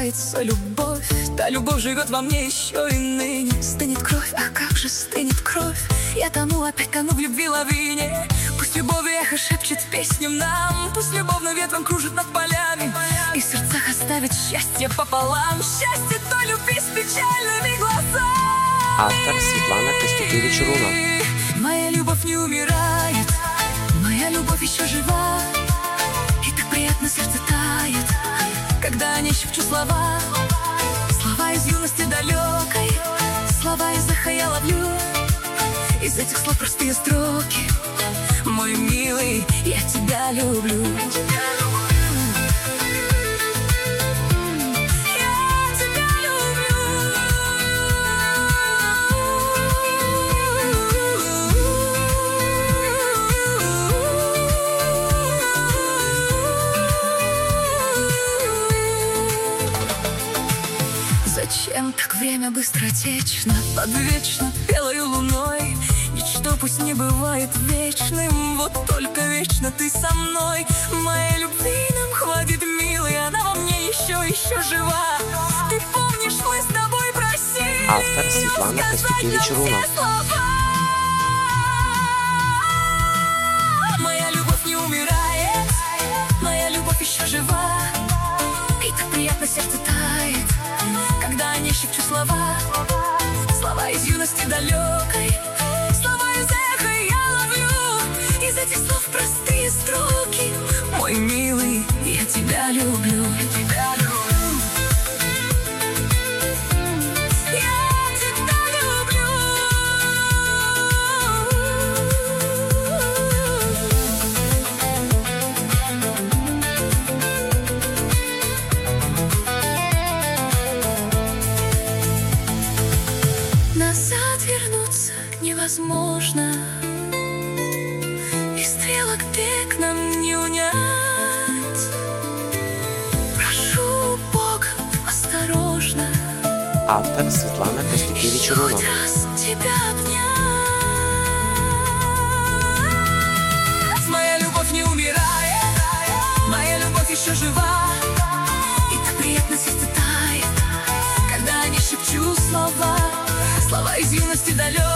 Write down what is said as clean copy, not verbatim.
называется любовь. Та любовь живет во мне еще и ныне. Стынет кровь, а как же стынет кровь. Я тону, опять тону в любви лавине. Пусть любовь эхо шепчет песню нам. Пусть любовным ветром кружит над полями и в сердцах оставит счастье пополам. Счастье той любви с печальными глазами. Автор Светлана Костюкевич-Руна. Моя любовь не умирает, моя любовь еще жива. И так приятно сердце тает, когда не шепчу слова. Слова из юности далекой, слова из эха я ловлю. Из этих слов простые строки: мой милый, я тебя люблю. Зачем так время быстротечно, подвечно белою луной? Ничто пусть не бывает вечным, вот только вечно ты со мной. Моей любви нам хватит, милый, она во мне еще жива. Ты помнишь, мы с тобой просили Автор Светлана Костюкевич-Руна. Моя любовь не умирает, моя любовь еще жива. И так приятно сердце тает, когда не шепчу слова. Слова из юности далекой, слова из эха я ловлю. Из этих слов простые строки: мой милый, я тебя люблю. Назад вернуться невозможно, и стрелок бег нам не унять. Прошу Бога осторожно, Автор Светлана Костюкевич-Руна. хоть раз тебя обнять. Моя любовь не умирает, моя любовь еще жива. И так приятно сердце тает, когда не шепчу слова. Слова из юности далекой,